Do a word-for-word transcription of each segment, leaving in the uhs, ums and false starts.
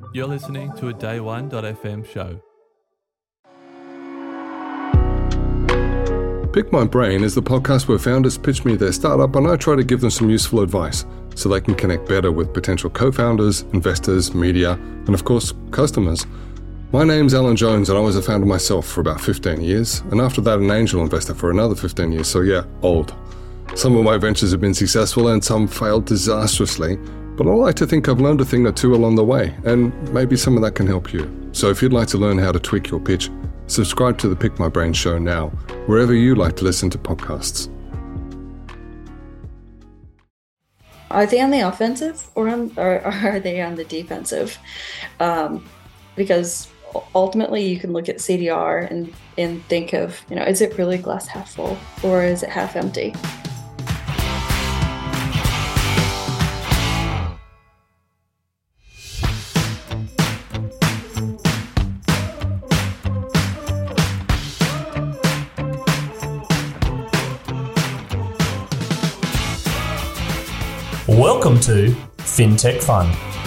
You're listening to a day one dot f m show. Pick My Brain is the podcast where founders pitch me their startup and I try to give them some useful advice so they can connect better with potential co-founders, investors, media, and of course, customers. My name's Alan Jones and I was a founder myself for about fifteen years, and after that an angel investor for another fifteen years, so yeah, old. Some of my ventures have been successful and some failed disastrously, but I like to think I've learned a thing or two along the way, and maybe some of that can help you. So if you'd like to learn how to tweak your pitch, subscribe to the Pick My Brain show now, wherever you like to listen to podcasts. Are they on the offensive or, on, or are they on the defensive? Um, because ultimately you can look at C D R and, and think of, you know, is it really glass half full or is it half empty? Welcome to FinTech Fun.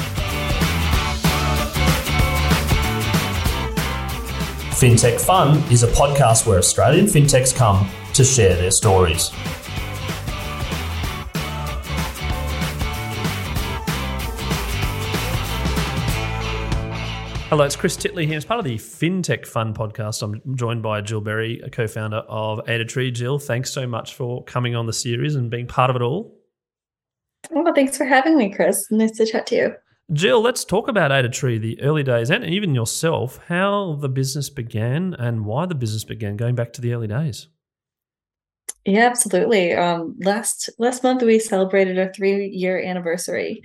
FinTech Fun is a podcast where Australian fintechs come to share their stories. Hello, it's Chris Titley here. As part of the FinTech Fun podcast, I'm joined by Jill Berry, a co-founder of Adatree. Jill, thanks so much for coming on the series and being part of it all. Well, thanks for having me, Chris. Nice to chat to you. Jill, let's talk about Adatree, the early days, and even yourself, how the business began and why the business began, going back to the early days. Yeah, absolutely. Um, last last month, we celebrated our three-year anniversary.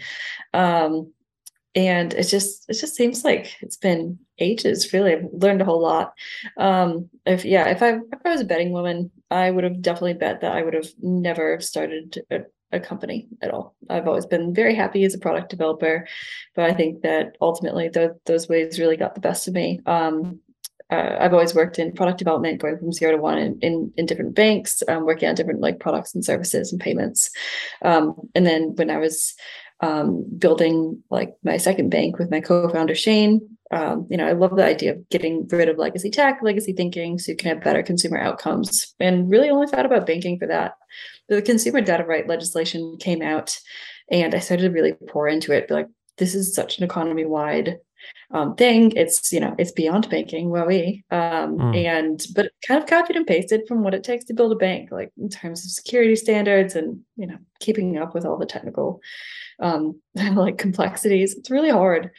Um, and it just it just seems like it's been ages, really. I've learned a whole lot. Um, if yeah, if I if I was a betting woman, I would have definitely bet that I would have never started a a company at all. I've always been very happy as a product developer, but I think that ultimately th- those ways really got the best of me. Um, uh, I've always worked in product development, going from zero to one in, in, in different banks, um, working on different like products and services and payments. Um, and then when I was um, building like my second bank with my co-founder, Shane, um, you know, I love the idea of getting rid of legacy tech, legacy thinking, so you can have better consumer outcomes, and really only thought about banking for that. The consumer data right legislation came out and I started to really pour into it, be like, this is such an economy-wide um, thing. It's, you know, it's beyond banking, wowee. Um, mm. And, but it kind of copied and pasted from what it takes to build a bank, like in terms of security standards and, you know, keeping up with all the technical um, like complexities. It's really hard.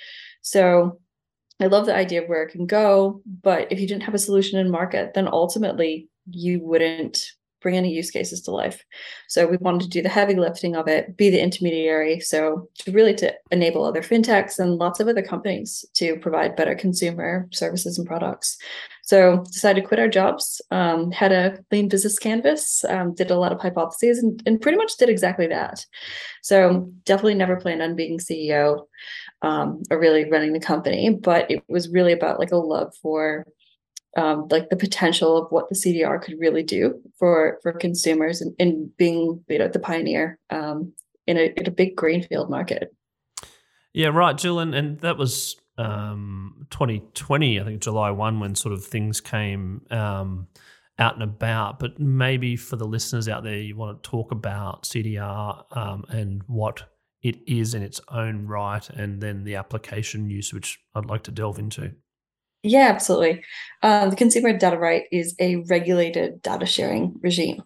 So I love the idea of where it can go, but if you didn't have a solution in market, then ultimately you wouldn't bring any use cases to life. So we wanted to do the heavy lifting of it, be the intermediary. So to really to enable other fintechs and lots of other companies to provide better consumer services and products. So decided to quit our jobs, um, had a lean business canvas, um, did a lot of hypotheses and, and pretty much did exactly that. So definitely never planned on being C E O um, or really running the company, but it was really about like a love for Um, like the potential of what the C D R could really do for for consumers and, and being, you know, the pioneer um, in a in a big greenfield market. Yeah, right, Jill, and, and that was um, twenty twenty, I think July first, when sort of things came um, out and about. But maybe for the listeners out there, you want to talk about C D R um, and what it is in its own right, and then the application use, which I'd like to delve into. Yeah, absolutely. Um, the consumer data right is a regulated data sharing regime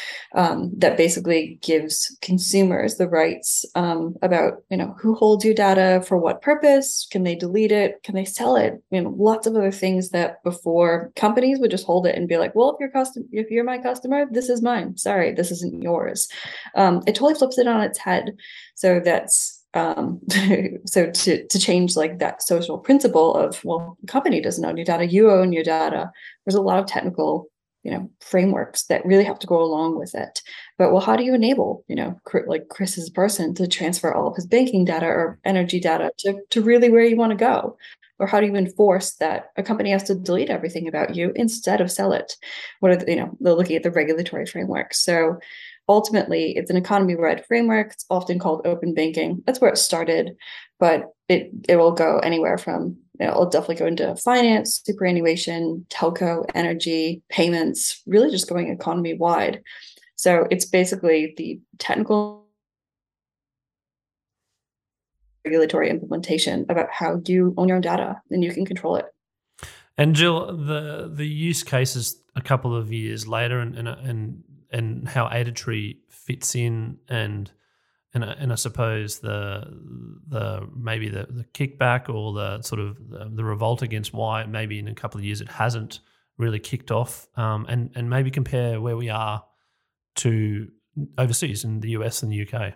um, that basically gives consumers the rights um, about, you know, who holds your data, for what purpose, can they delete it, can they sell it, you know, lots of other things that before companies would just hold it and be like, well, if you're custom, if you're my customer, this is mine. Sorry, this isn't yours. Um, it totally flips it on its head. So that's Um, so to, to change like that social principle of, well, the company doesn't own your data, you own your data. There's a lot of technical, you know, frameworks that really have to go along with it. But well, how do you enable, you know, like Chris's person to transfer all of his banking data or energy data to, to really where you want to go? Or how do you enforce that a company has to delete everything about you instead of sell it? What are the, you know, they're looking at the regulatory framework. So ultimately, it's an economy-wide framework. It's often called open banking. That's where it started. but it it will go anywhere from, you know, it'll definitely go into finance, superannuation, telco, energy, payments, really just going economy wide. So it's basically the technical regulatory implementation about how you own your own data and you can control it. And Jill, the the use cases a couple of years later, and and and, and how Addatree fits in, and and and I suppose the the maybe the, the kickback or the sort of the, the revolt against why maybe in a couple of years it hasn't really kicked off, um, and and maybe compare where we are to overseas in the U S and the U K.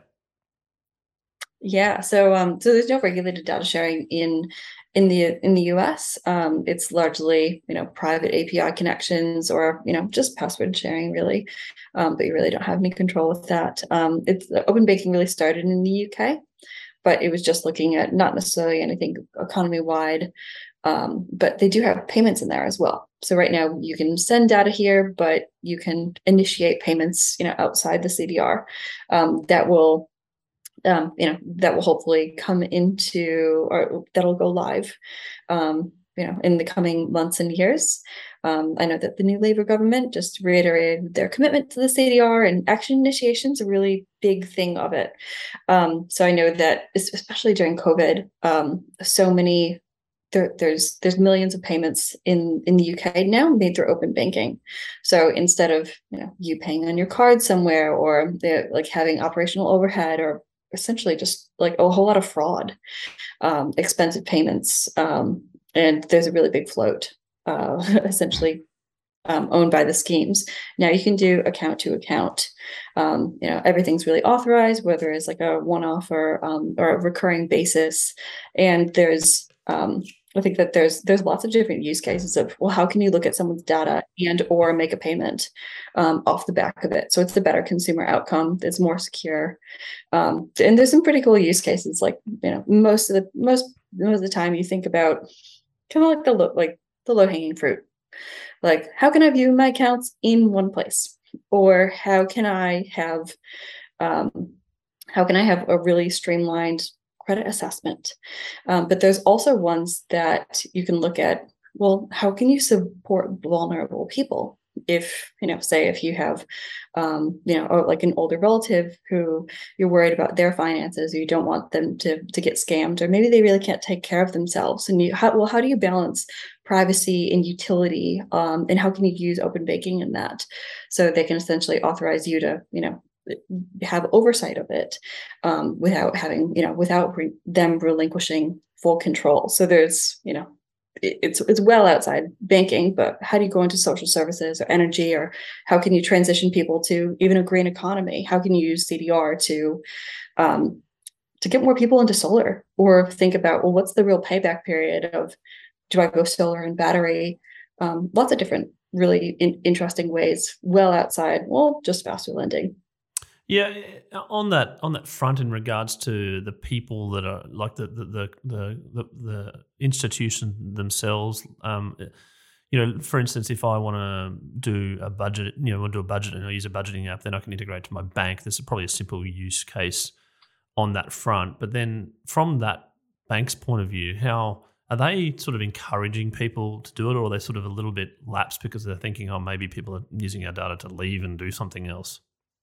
Yeah, so um, so there's no regulated data sharing in in the in the U S. Um, it's largely, you know, private A P I connections or, you know, just password sharing really, um, but you really don't have any control with that. Um, it's open banking really started in the U K, but it was just looking at not necessarily anything economy wide, um, but they do have payments in there as well. So right now you can send data here, but you can initiate payments, you know, outside the C D R. Um, that will Um, you know, that will hopefully come into, or that'll go live, um, you know, in the coming months and years. Um, I know that the new Labour government just reiterated their commitment to the C D R, and action initiation is a really big thing of it. Um, so I know that especially during COVID, um, so many there, there's there's millions of payments in in the U K now made through open banking. So instead of, you know, you paying on your card somewhere, or like having operational overhead, or essentially just like a whole lot of fraud, um, expensive payments, um, and there's a really big float, uh, essentially um, owned by the schemes. Now you can do account to account. Um, you know, everything's really authorized, whether it's like a one-off or um, or a recurring basis. And there's um, I think that there's there's lots of different use cases of, well, how can you look at someone's data and or make a payment um, off the back of it? So it's a better consumer outcome. It's more secure, um, and there's some pretty cool use cases. Like, you know, most of the most most of the time you think about kind of like the low, like the low hanging fruit. Like, how can I view my accounts in one place, or how can I have um, how can I have a really streamlined credit assessment? Um, but there's also ones that you can look at, well, how can you support vulnerable people? If, you know, say if you have, um, you know, or like an older relative who you're worried about their finances, or you don't want them to to get scammed, or maybe they really can't take care of themselves. And you, how, well, how do you balance privacy and utility? Um, and how can you use open banking in that? So they can essentially authorize you to, you know, have oversight of it, um, without having, you know, without re- them relinquishing full control. So there's, you know, it, it's it's well outside banking, but how do you go into social services or energy, or how can you transition people to even a green economy? How can you use C D R to um, to get more people into solar, or think about, well, what's the real payback period of, do I go solar and battery? Um, lots of different really in- interesting ways, well outside, well, just faster lending. Yeah, on that on that front, in regards to the people that are like the the the the, the, the institutions themselves, um, you know, for instance, if I want to do a budget, you know, want to do a budget and I use a budgeting app, then I can integrate to my bank. This is probably a simple use case on that front. But then from that bank's point of view, how are they sort of encouraging people to do it, or are they sort of a little bit lapsed because they're thinking, oh, maybe people are using our data to leave and do something else?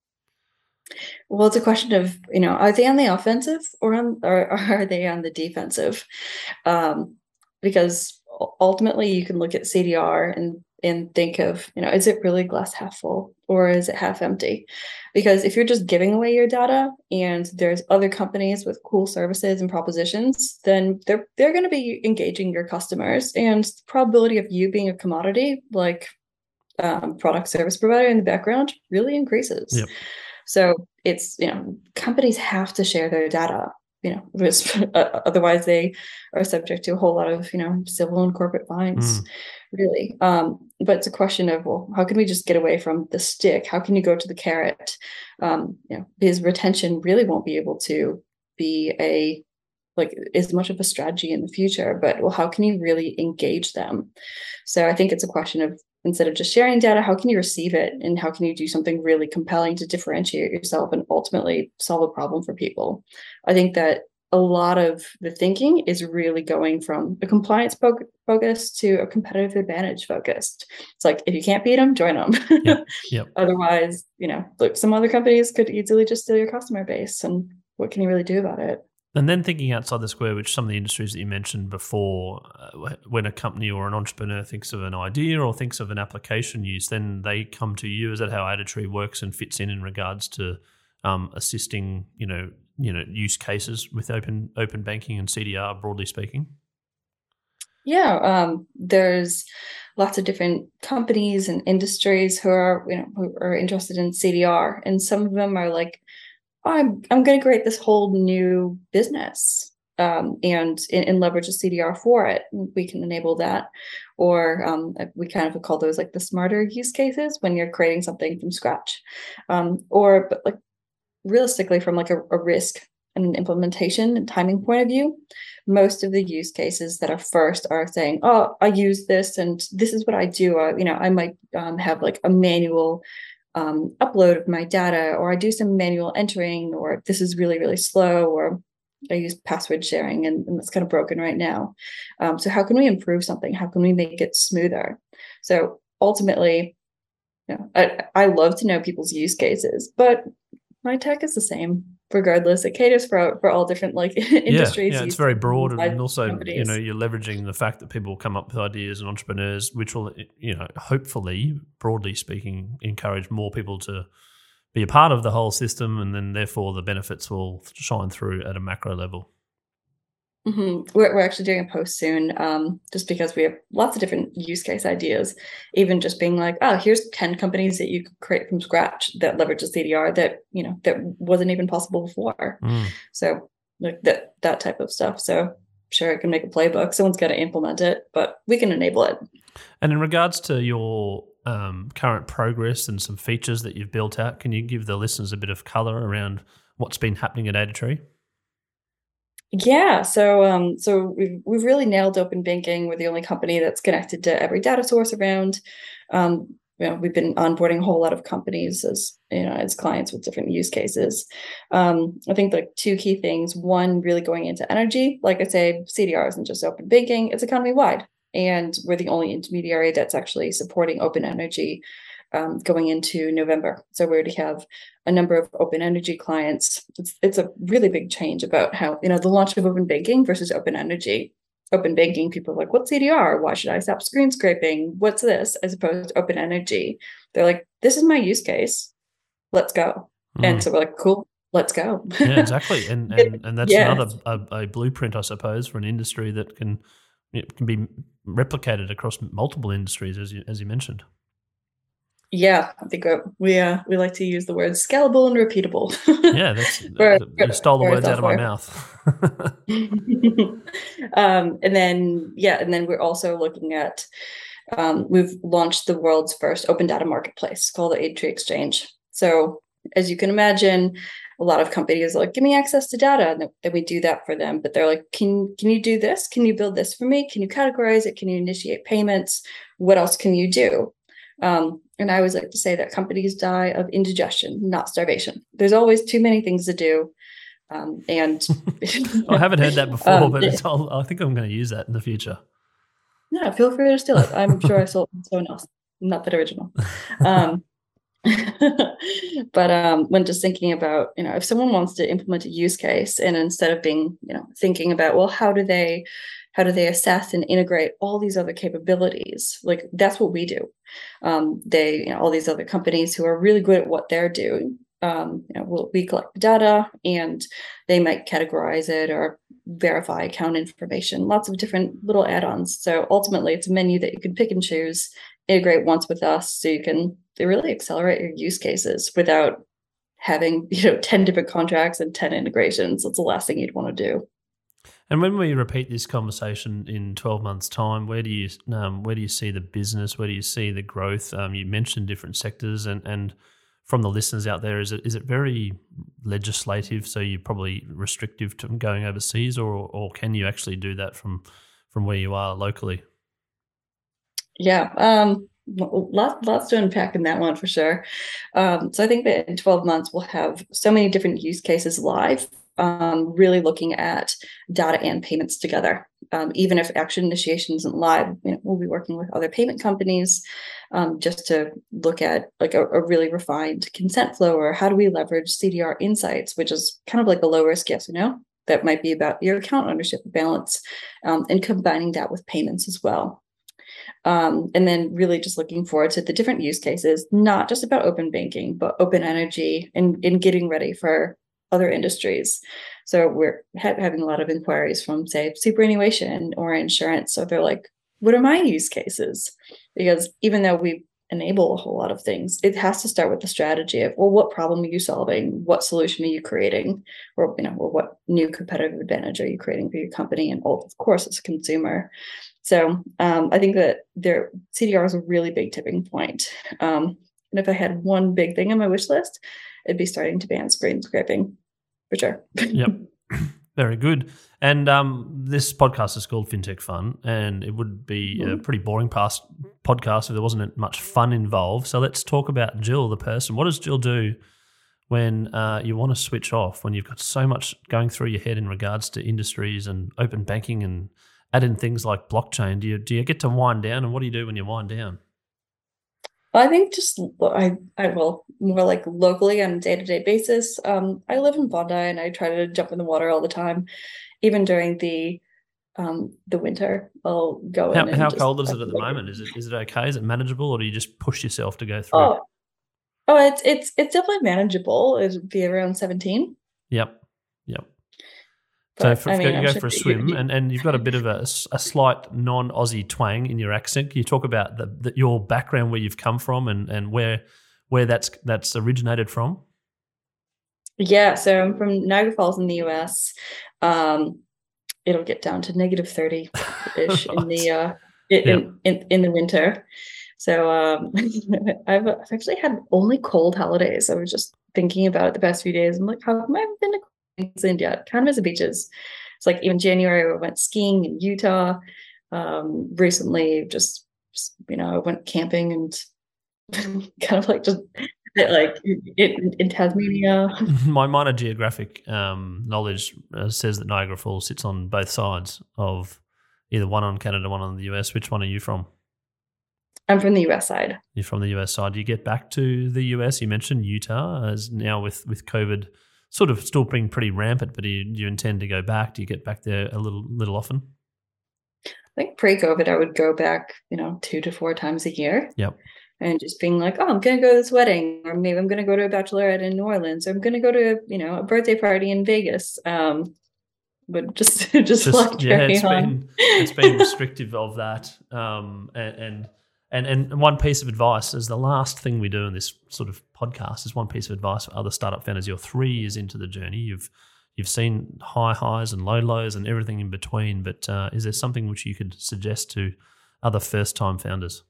Well, it's a question of, you know, are they on the offensive, or on, or, or are they on the defensive? Um, because ultimately you can look at C D R and and think of, you know, is it really glass half full, or is it half empty? Because if you're just giving away your data and there's other companies with cool services and propositions, then they're they're going to be engaging your customers, and the probability of you being a commodity, like um, product service provider in the background, really increases. Yep. So it's, you know, companies have to share their data, you know, because, uh, otherwise they are subject to a whole lot of, you know, civil and corporate fines, mm. really. Um, but it's a question of, well, how can we just get away from the stick? How can you go to the carrot? Um, you know, because retention really won't be able to be a, like, as much of a strategy in the future, but, well, how can you really engage them? So I think it's a question of, instead of just sharing data, how can you receive it, and how can you do something really compelling to differentiate yourself and ultimately solve a problem for people? I think that a lot of the thinking is really going from a compliance fo- focus to a competitive advantage focused. It's like, if you can't beat them, join them. Yep. Yep. Otherwise, you know, look, some other companies could easily just steal your customer base, and what can you really do about it? And then thinking outside the square, which some of the industries that you mentioned before, uh, when a company or an entrepreneur thinks of an idea or thinks of an application use, then they come to you. Is that how Additree works and fits in in regards to um, assisting, you know, you know, use cases with open open banking and C D R, broadly speaking? Yeah, um, there's lots of different companies and industries who are, you know, who are interested in C D R, and some of them are like, oh, I'm I'm going to create this whole new business, um, and, and and leverage a C D R for it. We can enable that, or um, we kind of call those like the smarter use cases when you're creating something from scratch, um, or but like realistically from like a, a risk and an implementation and timing point of view, most of the use cases that are first are saying, oh, I use this and this is what I do. I, you know, I might um, have like a manual um, upload of my data, or I do some manual entering, or this is really, really slow, or I use password sharing and, and it's kind of broken right now. Um, so how can we improve something? How can we make it smoother? So ultimately, you know, I, I love to know people's use cases, but my tech is the same regardless. It caters for for all different like industries. Yeah, yeah, it's very broad, and also companies. you know you're leveraging the fact that people come up with ideas and entrepreneurs, which will you know hopefully, broadly speaking, encourage more people to be a part of the whole system, and then therefore the benefits will shine through at a macro level. Mm-hmm. We're, we're actually doing a post soon, um, just because we have lots of different use case ideas. Even just being like, oh, here's ten companies that you could create from scratch that leverage a C D R that you know that wasn't even possible before. Mm. So like that that type of stuff. So sure, I can make a playbook. Someone's got to implement it, but we can enable it. And in regards to your um, current progress and some features that you've built out, can you give the listeners a bit of color around what's been happening at Additree? Yeah, so um, so we've we've really nailed open banking. We're the only company that's connected to every data source around. Um, you know, we've been onboarding a whole lot of companies as you know as clients with different use cases. Um, I think like two key things. One, really going into energy. Like I say, C D R isn't just open banking; it's economy wide, and we're the only intermediary that's actually supporting open energy. Um, going into November. So we already have a number of open energy clients. It's, it's a really big change about how, you know, the launch of open banking versus open energy. Open banking, people are like, what's C D R? Why should I stop screen scraping? What's this? As opposed to open energy. They're like, this is my use case. Let's go. Mm. And so we're like, cool, let's go. Yeah, exactly. And and, and that's yeah. another a, a blueprint, I suppose, for an industry that can it can be replicated across multiple industries, as you as you mentioned. Yeah, I think we uh, we like to use the word scalable and repeatable. Yeah, that's for, you stole the words out of my mouth. um, and then yeah, and then we're also looking at um, we've launched the world's first open data marketplace called the Additree Exchange. So as you can imagine, a lot of companies are like, give me access to data, and then we do that for them. But they're like, can can you do this? Can you build this for me? Can you categorize it? Can you initiate payments? What else can you do? Um, and I always like to say that companies die of indigestion, not starvation. There's always too many things to do. Um, and I haven't heard that before, um, but it's all, I think I'm going to use that in the future. Yeah, feel free to steal it. I'm sure I sold someone else, not that original. Um, but um, when just thinking about, you know, if someone wants to implement a use case, and instead of being, you know, thinking about, well, how do they How do they assess and integrate all these other capabilities? Like that's what we do. Um, they, you know, all these other companies who are really good at what they're doing. Um, you know, we'll, we collect the data, and they might categorize it or verify account information. Lots of different little add-ons. So ultimately, it's a menu that you can pick and choose, integrate once with us, so you can really accelerate your use cases without having you know ten different contracts and ten integrations. That's the last thing you'd want to do. And when we repeat this conversation in twelve months' time, where do you um, where do you see the business? Where do you see the growth? Um, you mentioned different sectors, and, and from the listeners out there, is it is it very legislative? So you're probably restrictive to going overseas, or or can you actually do that from from where you are locally? Yeah, um, lots lots to unpack in that one for sure. Um, so I think that in twelve months we'll have so many different use cases live um, really looking at data and payments together. Um, even if action initiation isn't live, you know, we'll be working with other payment companies um, just to look at like a, a really refined consent flow, or how do we leverage C D R insights, which is kind of like a low risk yes or no that might be about your account ownership balance, um, and combining that with payments as well. Um, and then really just looking forward to the different use cases, not just about open banking, but open energy and in getting ready for other industries. So we're ha- having a lot of inquiries from, say, superannuation or insurance. So they're like, what are my use cases? Because even though we enable a whole lot of things, it has to start with the strategy of, well, what problem are you solving? What solution are you creating? Or, you know, or what new competitive advantage are you creating for your company? And of course, as a consumer. So um, I think that their C D R is a really big tipping point. Um, and if I had one big thing on my wish list, it'd be starting to ban screen scraping, for sure. Yep. Very good. And um, this podcast is called FinTech Fun, and it would be mm-hmm. a pretty boring past podcast if there wasn't much fun involved. So let's talk about Jill, the person. What does Jill do when uh, you want to switch off, when you've got so much going through your head in regards to industries and open banking and add in things like blockchain? Do you do you get to wind down, and what do you do when you wind down? I think just I I will more like locally on a day-to-day basis. Um, I live in Bondi and I try to jump in the water all the time, even during the um the winter. I'll go how, in. And how just, cold is it at the moment? Is it is it okay? Is it manageable, or do you just push yourself to go through? Oh, oh, it's it's it's definitely manageable. It'd be around seventeen. Yep, yep. But, so for, I mean, you go for a swim, you, you, and, and you've got a bit of a, a slight non-Aussie twang in your accent. Can you talk about the, the, your background, where you've come from, and, and where where that's that's originated from? Yeah, so I'm from Niagara Falls in the U S. Um, it'll get down to negative thirty-ish in the uh, in, yeah. in in the winter. So um, I've, I've actually had only cold holidays. I was just thinking about it the past few days. I'm like, how come I haven't been to Queensland yet? Kind of as the beaches. It's like even January I went skiing in Utah. Um, recently, just you know, I went camping and kind of like just like in, in Tasmania. My minor geographic um, knowledge uh, says that Niagara Falls sits on both sides of either one on Canada, one on the U S. Which one are you from? I'm from the U S side. You're from the U S side. Do you get back to the U S? You mentioned Utah as now with, with COVID sort of still being pretty rampant, but do you, do you intend to go back? Do you get back there a little little often? I think pre-COVID, I would go back, you know, two to four times a year. Yep. And just being like, oh, I'm going to go to this wedding, or maybe I'm going to go to a bachelorette in New Orleans, or I'm going to go to, you know, a birthday party in Vegas. Um, but just, just, just like yeah, it's on. been it's been restrictive of that. Um, and, and and and one piece of advice is the last thing we do in this sort of podcast is one piece of advice for other startup founders. You're three years into the journey. You've you've seen high highs and low lows and everything in between. But uh, is there something which you could suggest to other first time founders?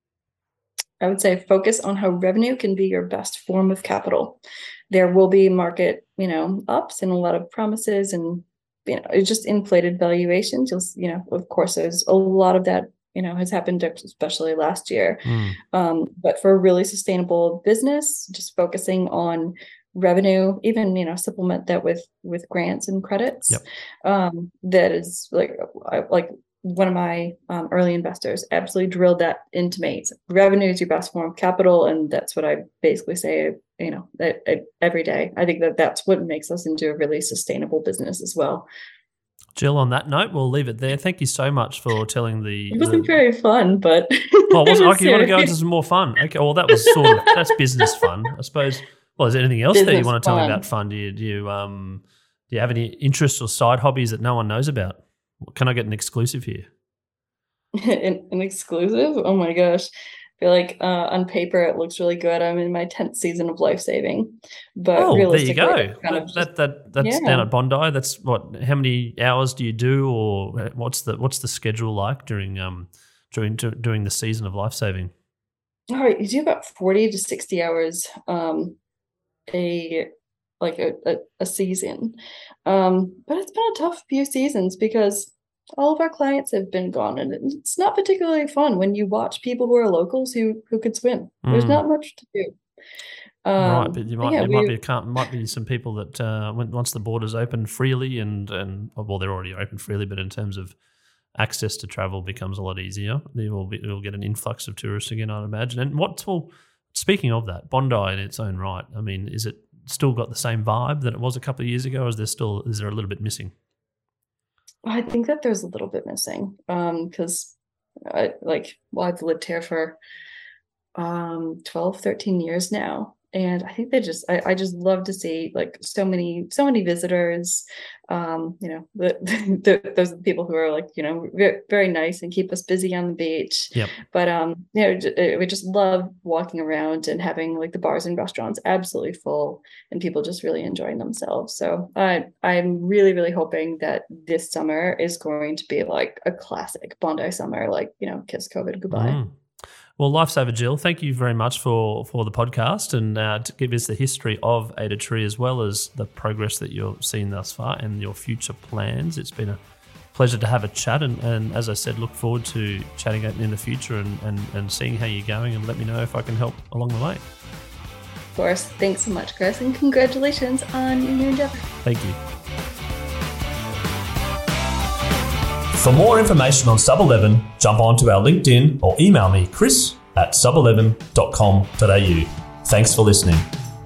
I would say focus on how revenue can be your best form of capital. There will be market, you know, ups and a lot of promises, and you know, it's just inflated valuations. You'll, you know, of course, there's a lot of that, you know, has happened, especially last year. Mm. Um, but for a really sustainable business, just focusing on revenue, even you know, supplement that with with grants and credits. Yep. Um, that is like like. One of my um, early investors absolutely drilled that into me. So revenue is your best form of capital. And that's what I basically say, you know, that, that every day. I think that that's what makes us into a really sustainable business as well. Jill, on that note, we'll leave it there. Thank you so much for telling the... It wasn't the... very fun, but... Oh, it wasn't? Okay, you want to go into some more fun? Okay, well, that was sort of... That's business fun, I suppose. Well, is there anything else business there you want to tell fun. me about fun? Do you, do, you, um, do you have any interests or side hobbies that no one knows about? Can I get an exclusive here? an, an exclusive? Oh my gosh. I feel like uh, on paper it looks really good. I'm in my tenth season of life saving. But oh, there you go. Kind that, of just, that, that That's yeah. down at Bondi. That's what, how many hours do you do, or what's the what's the schedule like during um during doing the season of life saving? All right, you do about forty to sixty hours um a like a, a, a season. Um, but it's been a tough few seasons because all of our clients have been gone, and it's not particularly fun when you watch people who are locals who who could swim. Mm. There's not much to do. Um, right, but you might yeah, there we, might be a, can't- might be some people that uh, when, once the borders open freely and and well, they're already open freely, but in terms of access to travel becomes a lot easier. They will be, we'll get an influx of tourists again, I'd imagine. And what well, speaking of that, Bondi in its own right, I mean, is it still got the same vibe that it was a couple of years ago, or is there still is there a little bit missing? I think that there's a little bit missing because I like well, I've lived here for um twelve, thirteen years now. And I think they just, I, I just love to see like so many, so many visitors. Um, you know, the, the, those are the people who are like, you know, very, very nice and keep us busy on the beach. Yep. But, um, you know, j- we just love walking around and having like the bars and restaurants absolutely full and people just really enjoying themselves. So I, I'm really, really hoping that this summer is going to be like a classic Bondi summer, like, you know, kiss COVID goodbye. Mm. Well, Lifesaver Jill, thank you very much for, for the podcast and uh, to give us the history of Ada Tree as well as the progress that you've seen thus far and your future plans. It's been a pleasure to have a chat and, and as I said, look forward to chatting in the future and, and, and seeing how you're going and let me know if I can help along the way. Of course. Thanks so much, Chris, and congratulations on your new endeavor. Thank you. For more information on Sub eleven, jump onto our LinkedIn or email me, chris at sub eleven dot com dot a u. Thanks for listening.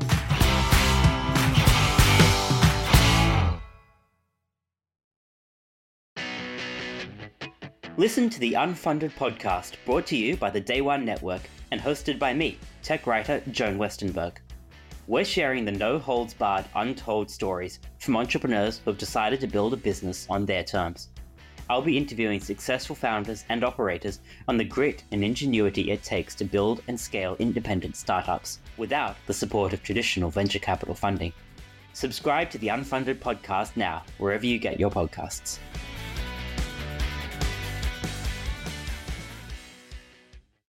Listen to the Unfunded Podcast, brought to you by the Day One Network and hosted by me, tech writer Joan Westenberg. We're sharing the no-holds-barred, untold stories from entrepreneurs who have decided to build a business on their terms. I'll be interviewing successful founders and operators on the grit and ingenuity it takes to build and scale independent startups without the support of traditional venture capital funding. Subscribe to the Unfunded Podcast now, wherever you get your podcasts.